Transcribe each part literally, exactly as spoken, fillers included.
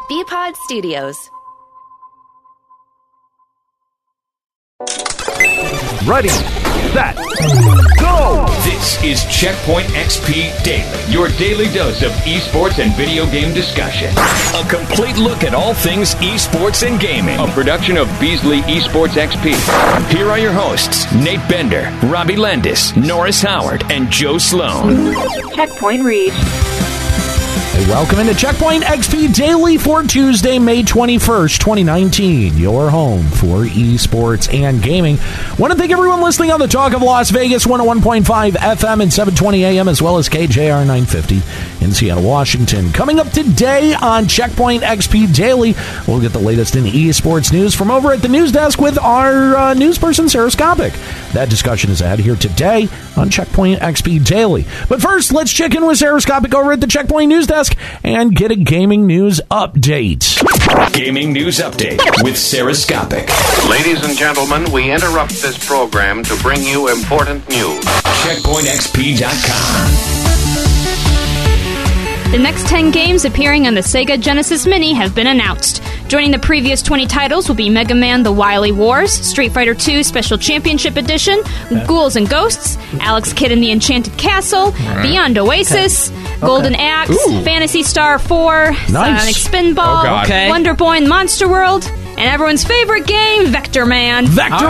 B-Pod Studios. Ready, set, go! This is Checkpoint X P Daily, your daily dose of esports and video game discussion. A complete look at all things esports and gaming. A production of Beasley Esports X P. Here are your hosts, Nate Bender, Robbie Landis, Norris Howard, and Joe Sloan. Checkpoint reached. Welcome into Checkpoint X P Daily for Tuesday, May twenty-first, twenty nineteen. Your home for esports and gaming. Want to thank everyone listening on the Talk of Las Vegas, one oh one point five F M and seven twenty A M, as well as K J R nine fifty in Seattle, Washington. Coming up today on Checkpoint X P Daily, we'll get the latest in esports news from over at the news desk with our uh, news person, Sarah Skopik. That discussion is ahead here today on Checkpoint X P Daily. But first, let's check in with Sarah Skopik over at the Checkpoint News Desk and get a gaming news update. Gaming news update with Sarah Skopik. Ladies and gentlemen, we interrupt this program to bring you important news. checkpoint x p dot com. The next ten games appearing on the Sega Genesis Mini have been announced. Joining the previous twenty titles will be Mega Man The Wily Wars, Street Fighter two Special Championship Edition, Ghouls and Ghosts, Alex Kidd and the Enchanted Castle, Beyond Oasis, okay. Golden okay. Axe, Ooh. Phantasy Star four, nice. Sonic Spinball, oh, okay. Wonder Boy and Monster World, and everyone's favorite game, Vector Man. Vector All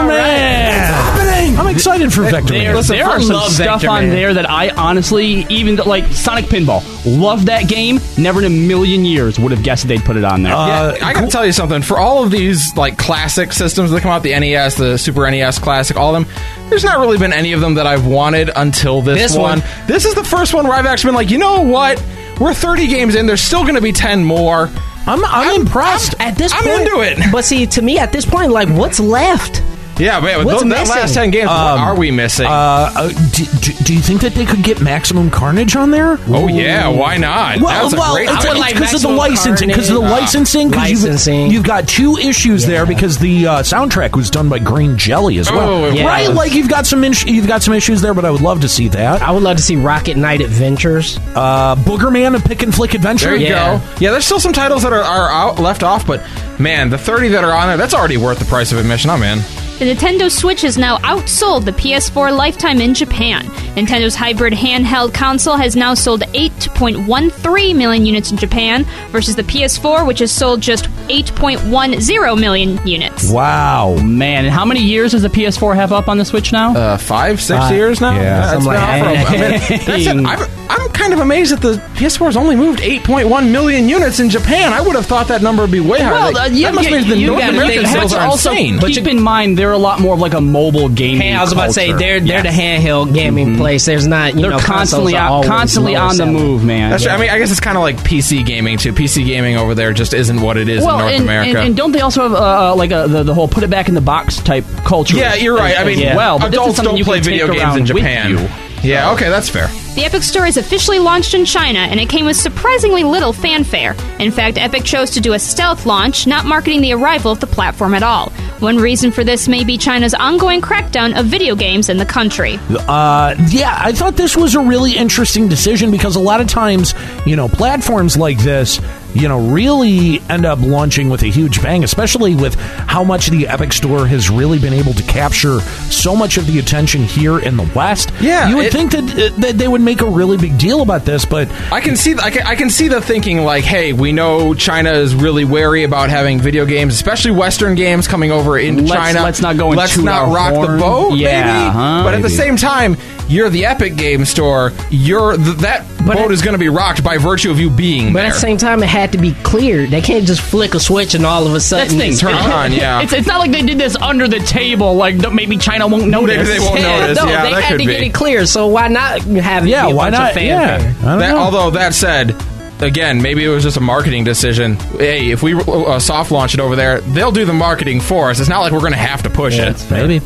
Man! Right. I'm excited for Vector there, Man. Listen, there are some stuff Vector on Man. there that I honestly, even like Sonic Pinball, love that game. Never in a million years would have guessed they'd put it on there. Uh, yeah, I gotta tell you something. For all of these like classic systems that come out, the N E S, the Super N E S Classic, all of them, there's not really been any of them that I've wanted until this, this one. one. This is the first one where I've actually been like, you know what? We're thirty games in. There's still going to be ten more. I'm, I'm, I'm impressed. I'm, at this I'm point, into it. But see, to me, at this point, like, what's left? Yeah, but What's those, that last ten games, um, what are we missing? Uh, uh, do, do, do you think that they could get Maximum Carnage on there? Oh, yeah, why not? Well, That's well, a great it's idea. because like of the licensing. Because of the licensing. licensing. You've, you've got two issues yeah. there because the uh, soundtrack was done by Green Jelly as well. Oh, yeah. Right? Like, you've got some in- you've got some issues there, but I would love to see that. I would love to see Rocket Knight Adventures. Uh, Boogerman and Pick and Flick Adventure. There you yeah. go. Yeah, there's still some titles that are, are out, left off, but man, the thirty that are on there, that's already worth the price of admission. I'm in. The Nintendo Switch has now outsold the P S four Lifetime in Japan. Nintendo's hybrid handheld console has now sold eight point one three million units in Japan versus the P S four, which has sold just eight point one zero million units. Wow. Man, and how many years does the P S four have up on the Switch now? Uh, five, six uh, years now? Yeah. That's like, I mean, that's it. I'm, I'm kind of amazed that the P S four has only moved eight point one million units in Japan. I would have thought that number would be way higher. Well, like, uh, you, that must you, mean the you North gotta American think, sales but are also insane. Keep in mind, they're a lot more of like a mobile gaming Hey, I was about to say, culture. they're, they're yes. the handheld gaming mm-hmm. place. There's not, you they're know, constantly on, constantly on the move, man. That's yeah. right. I mean, I guess it's kind of like P C gaming, too. P C gaming over there just isn't what it is well, in North and, America. And, and don't they also have uh, like a, the, the whole put it back in the box type culture? Yeah, you're right. As, I mean, as well, but adults this is don't you play can video take games in Japan. With you. Yeah, okay, that's fair. The Epic Store is officially launched in China, and it came with surprisingly little fanfare. In fact, Epic chose to do a stealth launch, not marketing the arrival of the platform at all. One reason for this may be China's ongoing crackdown of video games in the country. Uh, yeah, I thought this was a really interesting decision because a lot of times, you know, platforms like this, you know, really end up launching with a huge bang, especially with how much the Epic Store has really been able to capture so much of the attention here in the West. Yeah, you would it, think that, that they would make a really big deal about this, but I can see I can, I can see the thinking like, hey, we know China is really wary about having video games, especially Western games, coming over into let's, China. Let's not go. Let's not rock horn. the boat, yeah, maybe. Huh? But at maybe. the same time, you're the Epic Game Store. You're th- that but boat at, is going to be rocked by virtue of you being but there. But at the same time, it had to be cleared. They can't just flick a switch and all of a sudden That's turn it on. Yeah, it's, it's not like they did this under the table. Like maybe China won't notice. Maybe they won't yeah, notice. No, yeah, they that had could to be. get it cleared. So why not have it yeah, be a why bunch not? of fanfare? Yeah, I don't That, know. although that said, again, maybe it was just a marketing decision. Hey, if we uh, soft launch it over there, they'll do the marketing for us. It's not like we're going to have to push yeah, it. Maybe.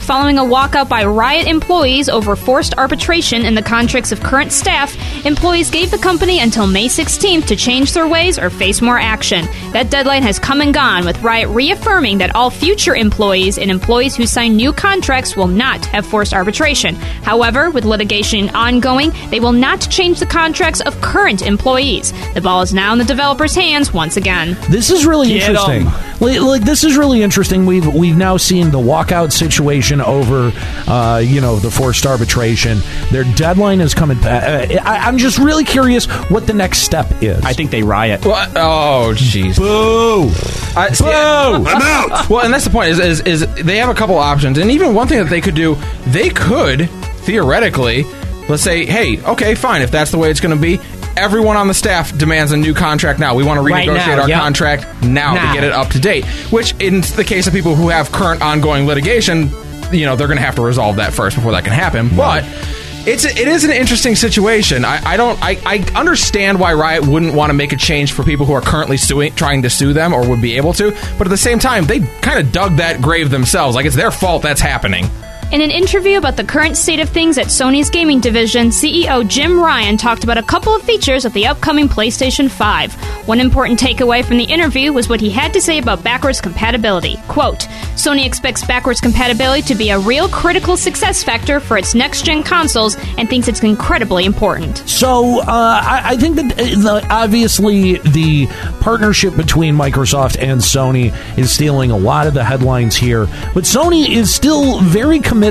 following a walkout by Riot employees over forced arbitration in the contracts of current staff. Employees gave the company until May sixteenth to change their ways or face more action. That deadline has come and gone, with Riot reaffirming that all future employees and employees who sign new contracts will not have forced arbitration. However, with litigation ongoing, they will not change the contracts of current employees. The ball is now in the developers' hands once again. This is really Get interesting. 'em. Like, like this is really interesting. We've we've now seen the walkout situation over, uh, you know, the forced arbitration. Their deadline is coming back. Uh, I, I'm just really curious what the next step is. I think they riot. Well, oh, jeez. Boo! I, see, Boo! I'm out. Well, and that's the point. Is, is is they have a couple options, and even one thing that they could do, they could theoretically, let's say, hey, okay, fine, if that's the way it's going to be. Everyone on the staff demands a new contract now. We want to Right renegotiate now, our yep. contract now, Now. to get it up to date. Which, in the case of people who have current ongoing litigation, you know, they're going to have to resolve that first before that can happen. But it's it is an interesting situation. I, I don't I, I understand why Riot wouldn't want to make a change for people who are currently suing, trying to sue them, or would be able to. But at the same time, they kind of dug that grave themselves. Like, it's their fault that's happening. In an interview about the current state of things at Sony's gaming division, C E O Jim Ryan talked about a couple of features of the upcoming PlayStation five. One important takeaway from the interview was what he had to say about backwards compatibility. Quote, Sony expects backwards compatibility to be a real critical success factor for its next-gen consoles and thinks it's incredibly important. So, uh, I, I think that uh, the, obviously the partnership between Microsoft and Sony is stealing a lot of the headlines here, but Sony is still very committed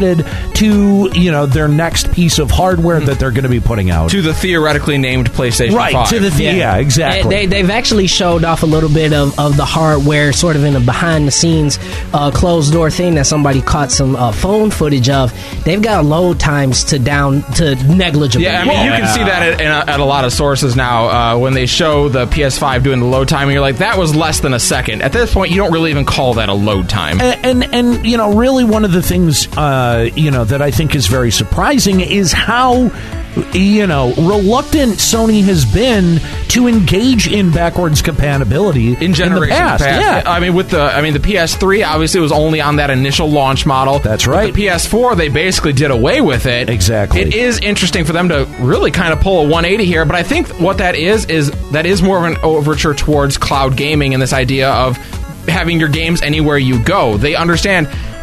to, you know, their next piece of hardware that they're going to be putting out. To the theoretically named PlayStation right, five. to the the- yeah. yeah, exactly. They, they've actually showed off a little bit of, of the hardware, sort of in a behind-the-scenes, uh, closed-door thing that somebody caught some uh, phone footage of. They've got load times to down to negligible. Yeah, I mean, you can see that at, in a, at a lot of sources now. Uh, when they show the P S five doing the load time, and you're like, that was less than a second. At this point, you don't really even call that a load time. And, and, and you know, really one of the things, uh, you know, that I think is very surprising is how, you know, reluctant Sony has been to engage in backwards compatibility in generations in the past. past. Yeah. I mean, with the I mean the P S three obviously was only on that initial launch model. That's With right. the P S four, they basically did away with it. Exactly. It is interesting for them to really kind of pull a one eighty here, but I think what that is is that is more of an overture towards cloud gaming and this idea of having your games anywhere you go. They understand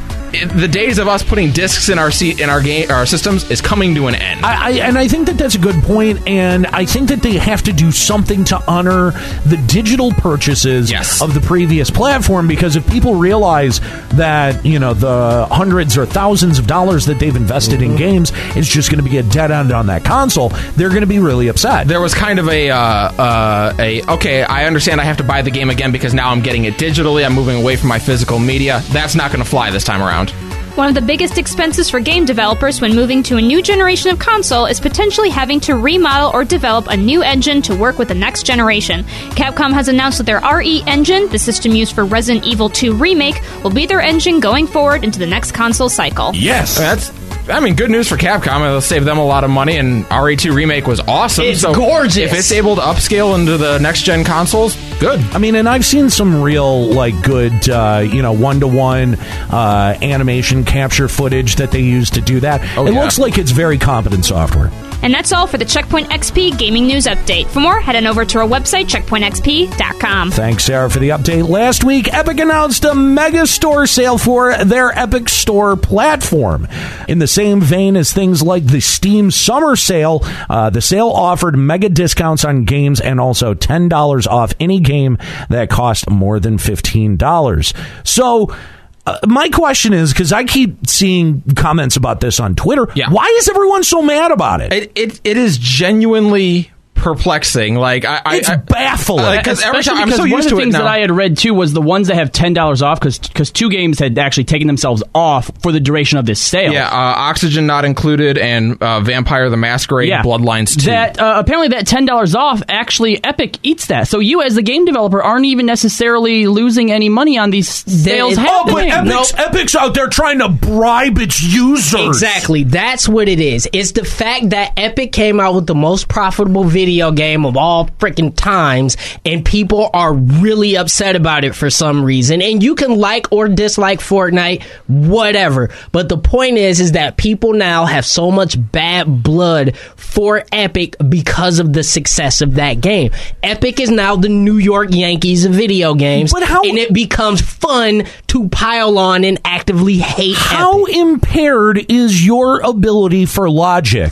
the days of us putting discs in our seat in our game our systems is coming to an end. I, I, and I think that that's a good point, and I think that they have to do something to honor the digital purchases Yes. of the previous platform, because if people realize that, you know, the hundreds or thousands of dollars that they've invested Mm-hmm. in games is just going to be a dead end on that console, they're going to be really upset. There was kind of a, uh, uh, a, okay, I understand I have to buy the game again because now I'm getting it digitally, I'm moving away from my physical media. That's not going to fly this time around. One of the biggest expenses for game developers when moving to a new generation of console is potentially having to remodel or develop a new engine to work with the next generation. Capcom has announced that their R E engine, the system used for Resident Evil two Remake, will be their engine going forward into the next console cycle. Yes. That's, I mean, good news for Capcom. It'll save them a lot of money, and R E two Remake was awesome. It's so gorgeous. If it's able to upscale into the next-gen consoles, good. I mean, and I've seen some real, like, good, uh, you know, one-to-one uh, animation capture footage that they use to do that. Oh, it yeah. looks like it's very competent software. And that's all for the Checkpoint X P Gaming News Update. For more, head on over to our website, checkpoint x p dot com. Thanks, Sarah, for the update. Last week, Epic announced a mega store sale for their Epic Store platform. In the same vein as things like the Steam Summer Sale, uh, the sale offered mega discounts on games and also ten dollars off any game that cost more than fifteen dollars. So, Uh, my question is, because I keep seeing comments about this on Twitter, Yeah. why is everyone so mad about it? It it, it is genuinely perplexing. Like I, I It's I- baffling. Uh, 'cause every Especially time I'm because so one used of the to it things now. that I had read too was the ones that have ten dollars off because two games had actually taken themselves off for the duration of this sale. Yeah, uh, Oxygen not included, and uh, Vampire the Masquerade Yeah. Bloodlines two. That uh, apparently that ten dollars off actually Epic eats that. So you as the game developer aren't even necessarily losing any money on these sales They- Oh, but happening. Epic's, Epic's out there trying to bribe its users. Exactly. That's what it is. It's the fact that Epic came out with the most profitable video video game of all freaking times, and people are really upset about it for some reason. And you can like or dislike Fortnite, whatever. But the point is, is that people now have so much bad blood for Epic because of the success of that game. Epic is now the New York Yankees of video games, but how, and it becomes fun to pile on and actively hate How Epic. impaired is your ability for logic?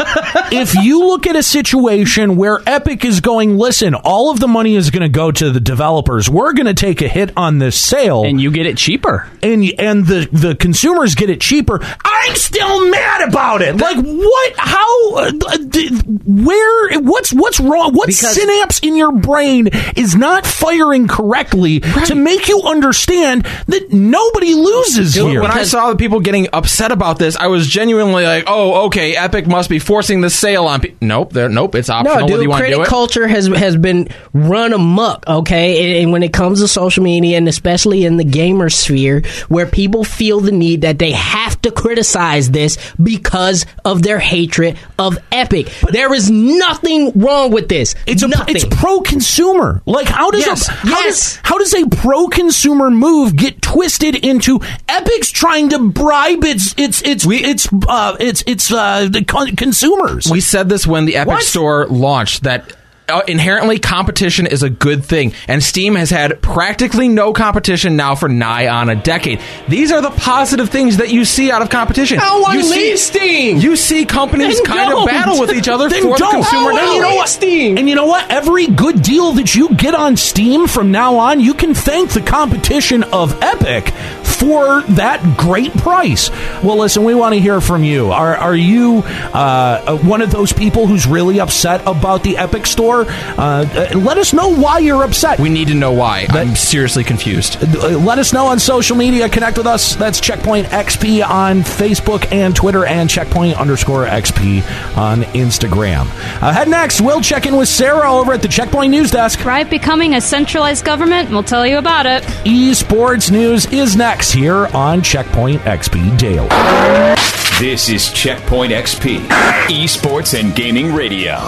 If you look at a situation where Epic is going, listen, all of the money is going to go to the developers. We're going to take a hit on this sale. And you get it cheaper. And and the, the consumers get it cheaper. I'm still mad about it. Like, what? How? Uh, d- where? What's what's wrong? What Because- synapse in your brain is not firing correctly Right. to make you understand that nobody loses Dude, here? when I saw the people getting upset about this, I was genuinely like, "Oh, okay, Epic must be forcing the sale on people." Nope, they're, nope, it's optional. No, Whether dude, you want to do critic it. culture has has been run amok, okay? And, and when it comes to social media, and especially in the gamer sphere, where people feel the need that they have to criticize this because of their hatred of Epic. There is nothing wrong with this. It's a nothing. it's pro consumer. Like how does Yes, a how yes. does how does a pro consumer move get twisted into Epic's trying to bribe its its its its uh, its its uh, the con- consumers? We said this when the Epic What? Store launched, that uh, inherently competition is a good thing, and Steam has had practically no competition now for nigh on a decade. These are the positive things that you see out of competition. I wanna you see, leave Steam. You see companies Then kind don't. of battle with each other Then for the don't. consumer. Oh, dollar. and you know what? Steam. And you know what? Every good deal that you get on Steam from now on, you can thank the competition of Epic for that great price. Well, listen, we want to hear from you. Are are you uh, one of those people who's really upset about the Epic Store? Uh, uh, let us know why you're upset. We need to know why. I'm seriously confused. Uh, Let us know on social media. Connect with us. That's Checkpoint X P on Facebook and Twitter, and Checkpoint underscore X P on Instagram. Uh, head next, we'll check in with Sarah over at the Checkpoint News Desk. Right, becoming a centralized government. We'll tell you about it. Esports news is next here on Checkpoint X P Daily. This is Checkpoint X P, Esports and Gaming Radio.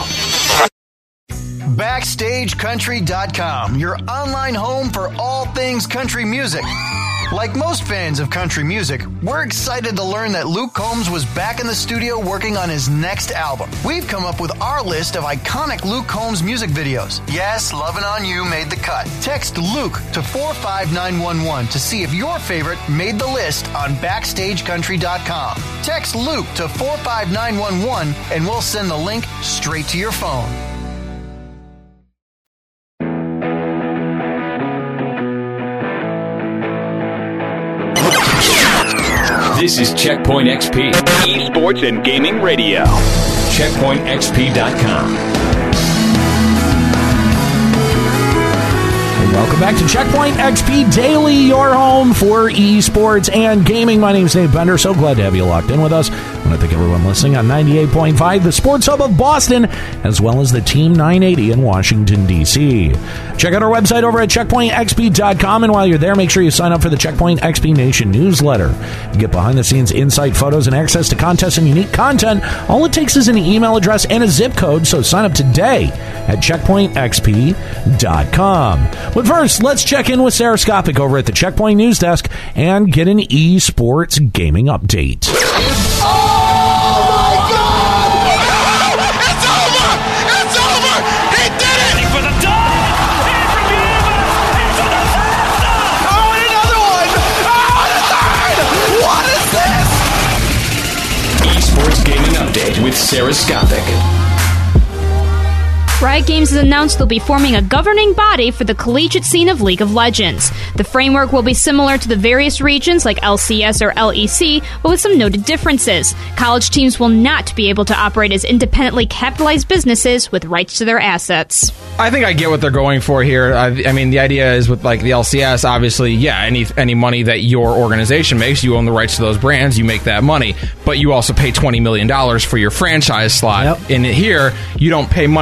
Backstage Country dot com, your online home for all things country music. Like most fans of country music, we're excited to learn that Luke Combs was back in the studio working on his next album. We've come up with our list of iconic Luke Combs music videos. Yes, Lovin' On You made the cut. Text Luke to four five nine one one to see if your favorite made the list on Backstage Country dot com. Text Luke to four five nine one one and we'll send the link straight to your phone. This is Checkpoint X P, Esports and Gaming Radio. Checkpoint X P dot com. Welcome back to Checkpoint X P Daily, your home for esports and gaming. My name is Dave Bender. So glad to have you locked in with us. I want to thank everyone listening on ninety-eight point five, the Sports Hub of Boston, as well as the Team nine eighty in Washington, D C. Check out our website over at Checkpoint X P dot com, and while you're there, make sure you sign up for the Checkpoint X P Nation newsletter. You get behind-the-scenes insight, photos, and access to contests and unique content. All it takes is an email address and a zip code, so sign up today at Checkpoint X P dot com. But first, let's check in with Sarah Skopik over at the Checkpoint News Desk and get an esports gaming update. Esports Gaming Update with Sarah Skopik. Riot Games has announced they'll be forming a governing body for the collegiate scene of League of Legends. The framework will be similar to the various regions like L C S or L E C, but with some noted differences. College teams will not be able to operate as independently capitalized businesses with rights to their assets. I think I get what they're going for here. I, I mean, the idea is with like the L C S, obviously, yeah, any any money that your organization makes, you own the rights to those brands, you make that money, but you also pay twenty million dollars for your franchise slot. Yep. In here, you don't pay money to get a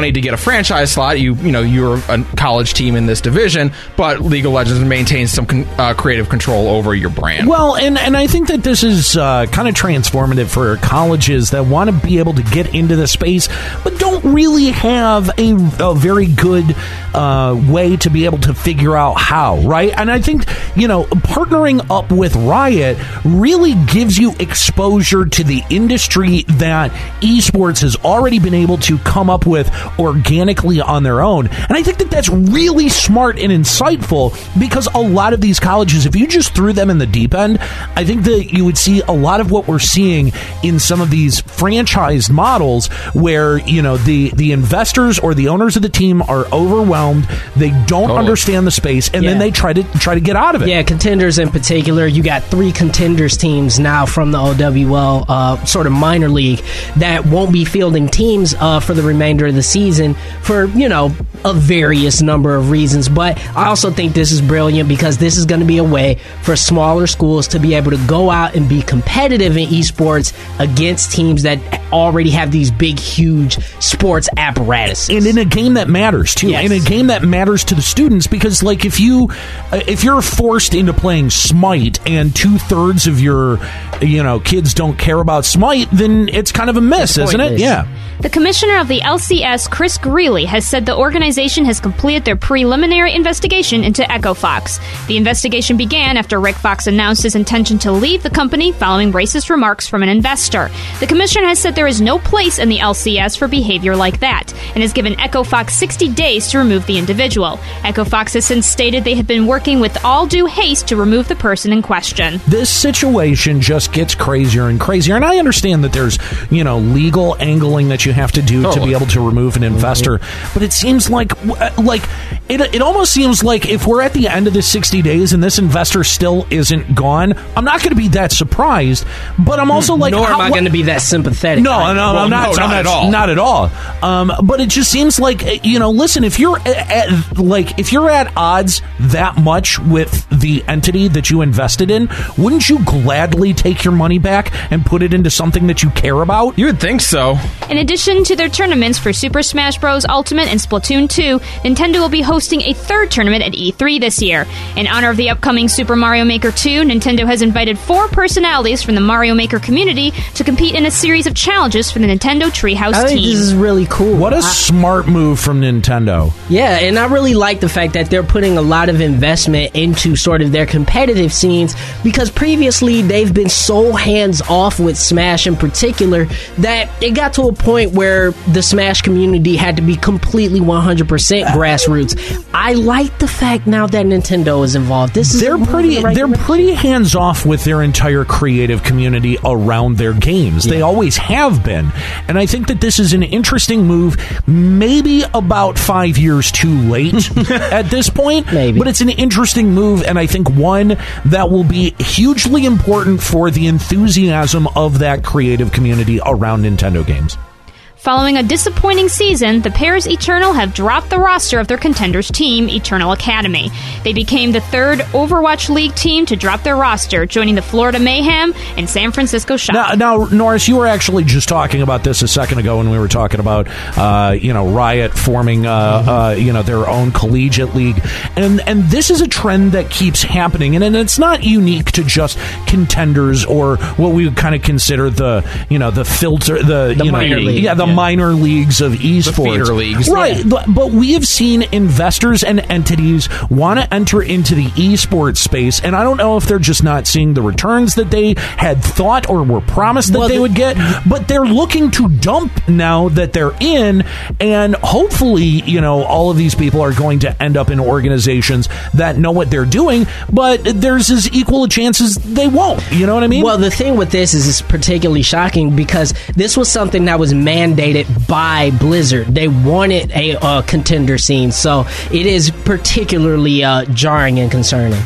franchise slot. You you know you're a college team in this division, but League of Legends maintains some con- uh, creative control over your brand. Well, and, and I think that this is uh, kind of transformative for colleges that want to be able to get into the space, but don't really have a, a very good uh, way to be able to figure out how, right? And I think, you know, partnering up with Riot really gives you exposure to the industry that esports has already been able to come up with organically on their own. And I think that that's really smart and insightful, because a lot of these colleges, if you just threw them in the deep end, I think that you would see a lot of what we're seeing in some of these franchised models where, you know, the, the investors or the owners of the team are overwhelmed. They don't totally. understand the space, and yeah. then they try to try to get out of it. Yeah, Contenders in particular, you got three Contenders teams now from the O W L uh, sort of minor league that won't be fielding teams uh, for the remainder of the season for, you know, a various number of reasons. But I also think this is brilliant because this is going to be a way for smaller schools to be able to go out and be competitive in esports against teams that already have these big, huge sports apparatuses. And in a game that matters, too. Yes. In a game that matters to the students, because, like, if, you, uh, if you're forced into playing Smite and two-thirds of your, you know, kids don't care about Smite, then it's kind of a miss, isn't it? Yeah. The commissioner of the L C S, Chris Greeley, has said the organization has completed their preliminary investigation into Echo Fox. The investigation began after Rick Fox announced his intention to leave the company following racist remarks from an investor. The commissioner has said there is no place in the L C S for behavior like that, and has given Echo Fox sixty days to remove the individual. Echo Fox has since stated they have been working with all due haste to remove the person in question. This situation just gets crazier and crazier, and I understand that there's, you know, legal angling that you have to do totally. to be able to remove an investor, but it seems like like it, it almost seems like if we're at the end of the sixty days and this investor still isn't gone, I'm not going to be that surprised, but I'm also like, nor am I going to be that sympathetic. No, no, no, well, I'm not, no, I'm not at all. Not at all. Um, but it just seems like, you know, listen, if you're at, at, like if you're at odds that much with the entity that you invested in, wouldn't you gladly take your money back and put it into something that you care about? You would think so. In addition to their tournaments for Super Smash Bros. Ultimate and Splatoon two, Nintendo will be hosting a third tournament at E three this year. In honor of the upcoming Super Mario Maker two, Nintendo has invited four personalities from the Mario Maker community to compete in a series of challenges for the Nintendo Treehouse I think team. This is really cool. What a I, smart move from Nintendo. Yeah, and I really like the fact that they're putting a lot of investment into sort of their competitive scenes, because previously they've been so hands-off with Smash in particular that it got to a point where the Smash community had to be completely one hundred percent grassroots. I like the fact now that Nintendo is involved. This is they're pretty the right they're direction. pretty hands-off with their entire creative community around their games. Yeah. They always have been. And I think that this is an interesting move, maybe about five years too late at this point. Maybe. But it's an interesting move, and I think one that will be hugely important for the enthusiasm of that creative community around Nintendo games. Following a disappointing season, the Pairs Eternal have dropped the roster of their Contenders team, Eternal Academy. They became the third Overwatch League team to drop their roster, joining the Florida Mayhem and San Francisco Shock. Now, now, Norris, you were actually just talking about this a second ago when we were talking about, uh, you know, Riot forming, uh, mm-hmm. uh, you know, their own collegiate league, and and this is a trend that keeps happening, and, and it's not unique to just Contenders or what we would kind of consider the, you know, the filter, the, the you know, minor league. yeah, the Yeah. minor leagues of esports. The feeder leagues. Right. Yeah. But, but we have seen investors and entities want to enter into the esports space, and I don't know if they're just not seeing the returns that they had thought or were promised that well, they the, would get, but they're looking to dump now that they're in, and hopefully, you know, all of these people are going to end up in organizations that know what they're doing, but there's as equal a chance as they won't. You know what I mean? Well, the thing with this is it's particularly shocking because this was something that was mandated by Blizzard. They wanted a uh, contender scene, so it is particularly uh, jarring and concerning.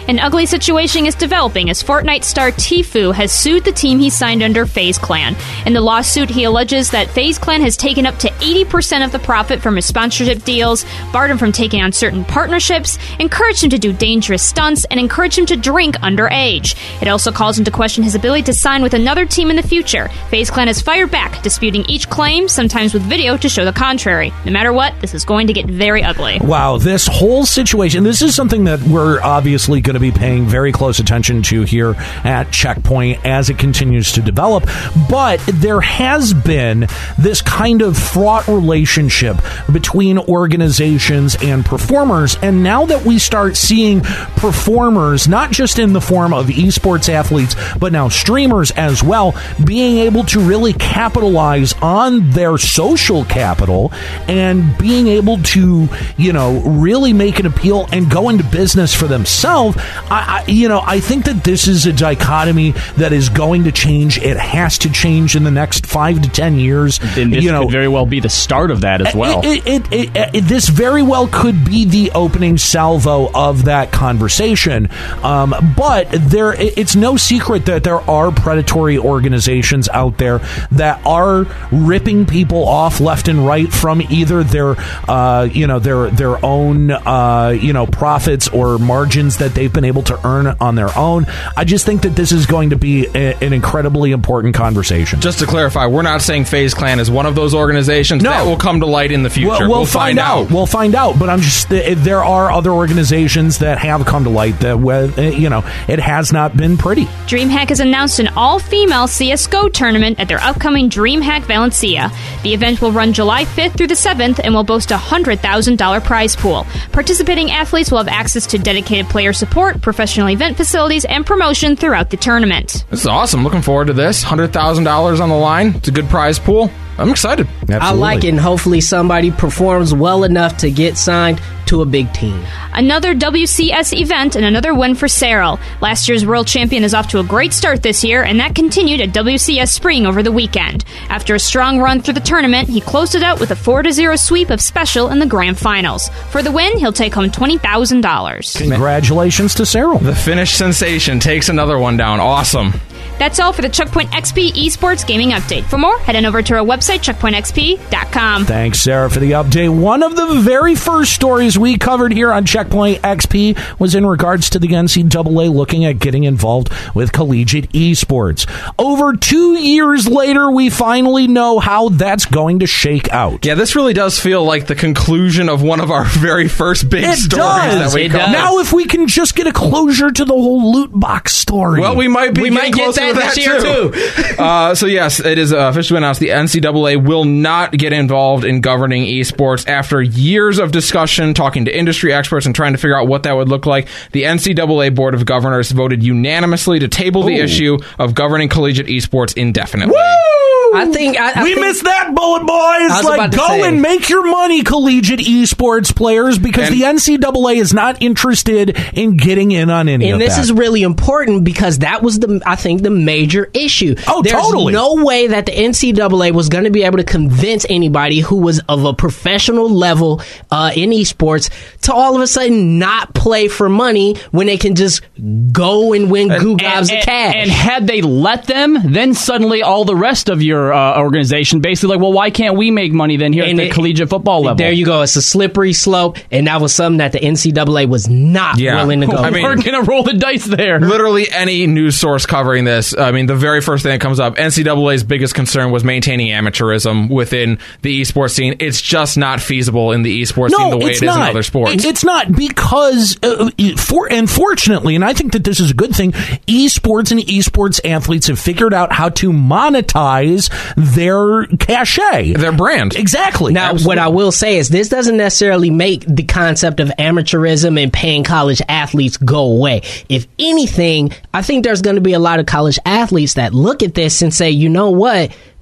An ugly situation is developing as Fortnite star Tfue has sued the team he signed under FaZe Clan. In the lawsuit, he alleges that FaZe Clan has taken up to eighty percent of the profit from his sponsorship deals, barred him from taking on certain partnerships, encouraged him to do dangerous stunts, and encouraged him to drink underage. It also calls into question his ability to sign with another team in the future. FaZe Clan has fired back, disputing each claim, sometimes with video to show the contrary. No matter what, this is going to get very ugly. Wow, this whole situation, this is something that we're obviously going to be paying very close attention to here at Checkpoint as it continues to develop. But there has been this kind of fraught relationship between organizations and performers. And now that we start seeing performers, not just in the form of esports athletes, but now streamers as well, being able to really capitalize on their social capital and being able to, you know, really make an appeal and go into business for themselves, I, I, you know, I think that this is a dichotomy that is going to change. It has to change in the next five to ten years. And this you know, could very well be the start of that as well. It, it, it, it, it, this very well could be the opening salvo of that conversation. Um, but there, it, it's no secret that there are predatory organizations out there that are ripping people off left and right from either their, uh, you know, their their own, uh, you know, profits or margins that they've been able to earn on their own. I just think that this is going to be a, an incredibly important conversation. Just to clarify, we're not saying FaZe Clan is one of those organizations. No. That will come to light in the future. We'll, we'll, we'll find, find out. out. We'll find out. But I'm just there are other organizations that have come to light that, you know, it has not been pretty. DreamHack has announced an all-female C S G O tournament at their upcoming DreamHack Valencia. The event will run July fifth through the seventh and will boast a one hundred thousand dollars prize pool. Participating athletes will have access to dedicated player support, professional event facilities, and promotion throughout the tournament. This is awesome. Looking forward to this. one hundred thousand dollars on the line. It's a good prize pool. I'm excited. Absolutely. I like it, and hopefully somebody performs well enough to get signed to a big team. Another W C S event and another win for Serral. Last year's world champion is off to a great start this year, and that continued at W C S Spring over the weekend. After a strong run through the tournament, he closed it out with a four to zero sweep of Special in the grand finals. For the win, he'll take home twenty thousand dollars. Congratulations to Serral. The Finnish sensation takes another one down. Awesome. That's all for the Checkpoint X P Esports Gaming Update. For more, head on over to our website, checkpoint x p dot com. Thanks, Sarah, for the update. One of the very first stories we covered here on Checkpoint X P was in regards to the N C double A looking at getting involved with collegiate esports. Over two years later, we finally know how that's going to shake out. Yeah, this really does feel like the conclusion of one of our very first big it stories does. that we it covered. Does. Now, if we can just get a closure to the whole loot box story. Well, we might be we getting might get closer that to that this year too. too. uh, so yes, it is uh, officially announced the N C double A will not get involved in governing esports. After years of discussion, talking to industry experts and trying to figure out what that would look like, the N C double A Board of Governors voted unanimously to table the Ooh. issue of governing collegiate esports indefinitely. Woo! I think I, I we think, missed that bullet, boys. Like, go say. and make your money, collegiate esports players, because And- the N C double A is not interested in getting in on any And of this that. is really important because that was the, I think, the major issue. Oh, There's totally. no way that the N C double A was going to be able to convince anybody who was of a professional level uh, in esports to all of a sudden not play for money when they can just go and win goo gobs of and, cash. and had they let them, then suddenly all the rest of your uh, organization basically like, well, why can't we make money then here And at the it- collegiate football level? There you go. It's a slippery slope, and that was something that the N C double A was not Yeah. willing to go. I mean- We're going to roll the dice there. Literally any news source covering this, I mean, the very first thing that comes up, N C double A's biggest concern was maintaining amateurism within the esports scene. It's just not feasible in the esports no, scene the way it's it is not. in other sports. It's not because, uh, for unfortunately, and I think that this is a good thing, esports and esports athletes have figured out how to monetize their cachet. Their brand. Exactly. Now, Absolutely. what I will say is this doesn't necessarily make the concept of amateurism and paying college athletes go away. If anything, I think there's going to be a lot of college athletes that look at this and say, you know what?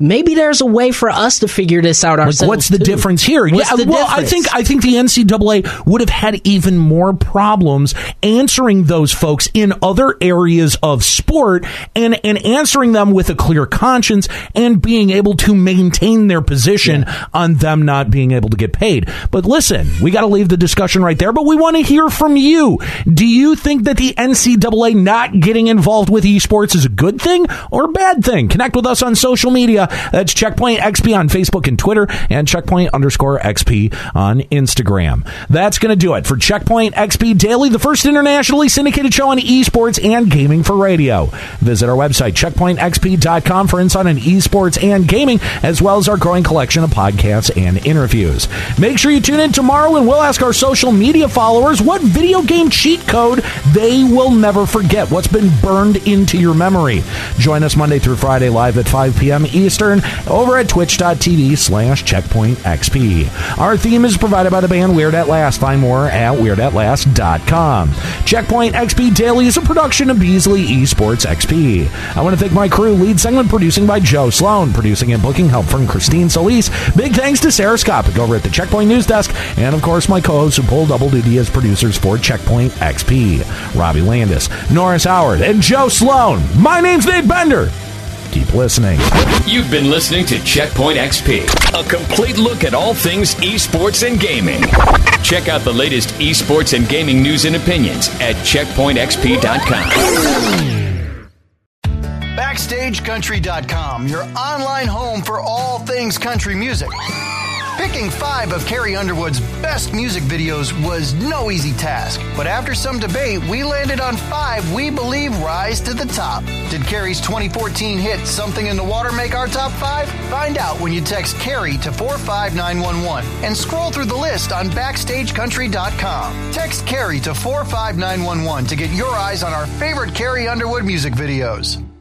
maybe there's a way for us to figure this out ourselves. Like, what's the too. difference here? What's yeah, the well, difference? I think I think the N C double A would have had even more problems answering those folks in other areas of sport and and answering them with a clear conscience and being able to maintain their position yeah. on them not being able to get paid. But listen, we got to leave the discussion right there. But we want to hear from you. Do you think that the N C double A not getting involved with esports is a good thing or a bad thing? Connect with us on social media. That's Checkpoint X P on Facebook and Twitter, and Checkpoint underscore X P on Instagram. That's going to do it for Checkpoint X P Daily, the first internationally syndicated show on esports and gaming for radio. Visit our website, checkpoint x p dot com, for insight on esports and gaming, as well as our growing collection of podcasts and interviews. Make sure you tune in tomorrow, and we'll ask our social media followers what video game cheat code they will never forget, what's been burned into your memory. Join us Monday through Friday live at five p.m. Eastern over at twitch.tv slash checkpoint xp. Our theme is provided by the band Weird at Last. Find more at weird at last dot com. Checkpoint X P Daily is a production of Beasley Esports X P. I want to thank my crew, lead segment producing by Joe Sloan, producing and booking help from Christine Solis. Big thanks to Sarah Skopic over at the Checkpoint News Desk, and of course my co-hosts who pull double duty as producers for Checkpoint X P, Robbie Landis, Norris Howard, and Joe Sloan. My name's Nate Bender. Keep listening. You've been listening to Checkpoint X P, a complete look at all things esports and gaming. Check out the latest esports and gaming news and opinions at checkpoint x p dot com. Backstage Country dot com, your online home for all things country music. Picking five of Carrie Underwood's best music videos was no easy task, but after some debate, we landed on five we believe rise to the top. Did Carrie's twenty fourteen hit Something in the Water make our top five? Find out when you text Carrie to four five nine one one and scroll through the list on Backstage Country dot com. Text Carrie to four five nine one one to get your eyes on our favorite Carrie Underwood music videos.